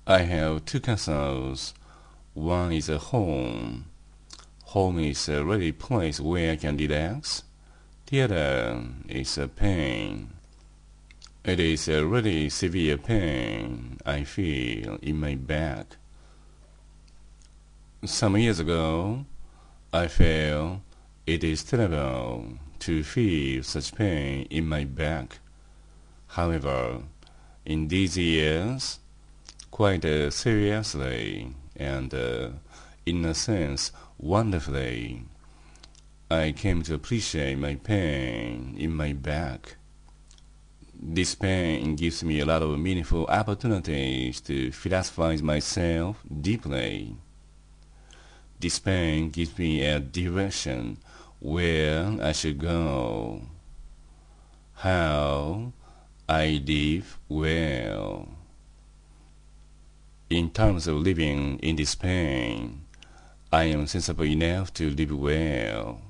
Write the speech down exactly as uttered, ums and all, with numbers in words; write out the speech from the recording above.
I have two castles. One is a home. Home is a really place where I can relax. The other is a pain. It is a really severe pain I feel in my back. Some years ago, I felt it is terrible to feel such pain in my back. However, in these years, quite uh, seriously and, uh, in a sense, wonderfully, I came to appreciate my pain in my back. This pain gives me a lot of meaningful opportunities to philosophize myself deeply. This pain gives me a direction where I should go, how I live well. In terms of living in this pain, I am sensible enough to live well.